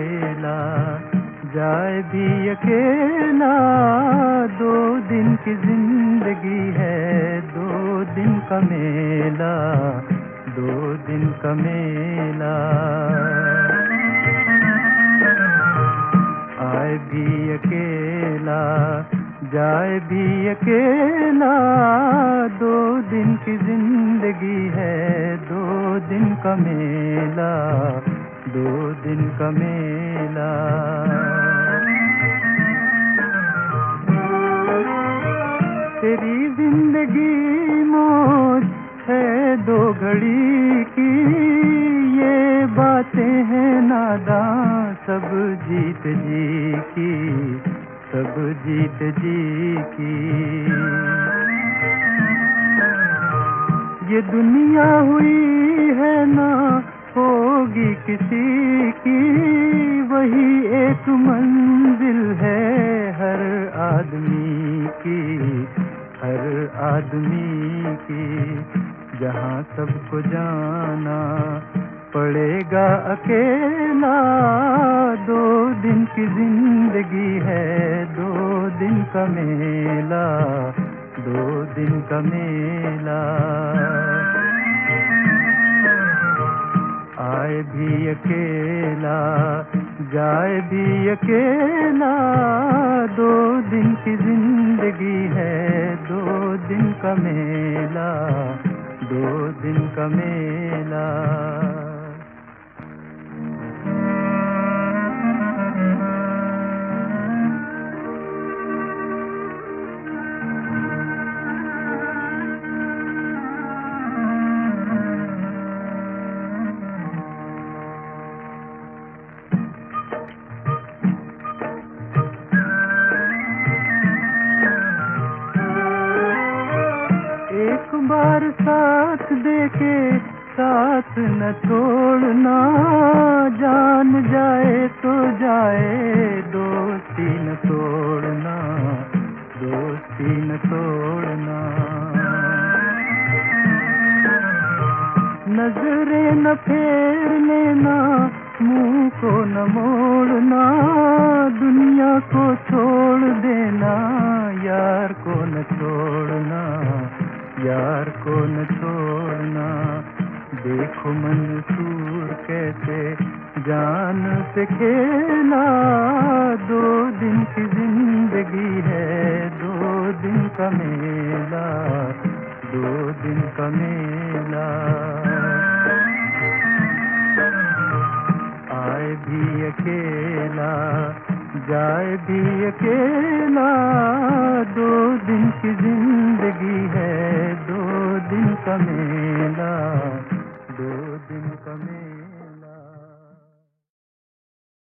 अकेला, जाए भी अकेला। 2 दिन की जिंदगी है, 2 दिन का मेला, 2 दिन का मेला। आए भी अकेला, जाए भी अकेला। 2 दिन की जिंदगी है, 2 दिन का मेला, 2 दिन का मेला। तेरी जिंदगी मौज है 2 घड़ी की, ये बातें हैं नादां सब जीत जी की, सब जीत जी की। ये दुनिया हुई है ना होगी किसी की, वही एक मंजिल है हर आदमी की, हर आदमी की। जहाँ सबको जाना पड़ेगा अकेला, 2 दिन की जिंदगी है, 2 दिन का मेला, 2 दिन का मेला। आए भी अकेला, जाए भी अकेला। 2 दिन की जिंदगी है, 2 दिन का मेला, 2 दिन का मेला। एक बार साथ देके साथ न छोड़ना, जान जाए तो जाए दोस्ती न तोड़ना, दोस्ती न तोड़ना। नजरें न फेर लेना, मुंह को न मोड़ना, दुनिया को छोड़ देना, यार को न छोड़ना, यार को न छोड़ना। देखो मंसूर कैसे जान से खेला, 2 दिन की जिंदगी है, 2 दिन का मेला, 2 दिन का मेला। आए भी अकेला, जाए भी अकेला। 2 दिन की जिंदगी है, 2 दिन का मेला।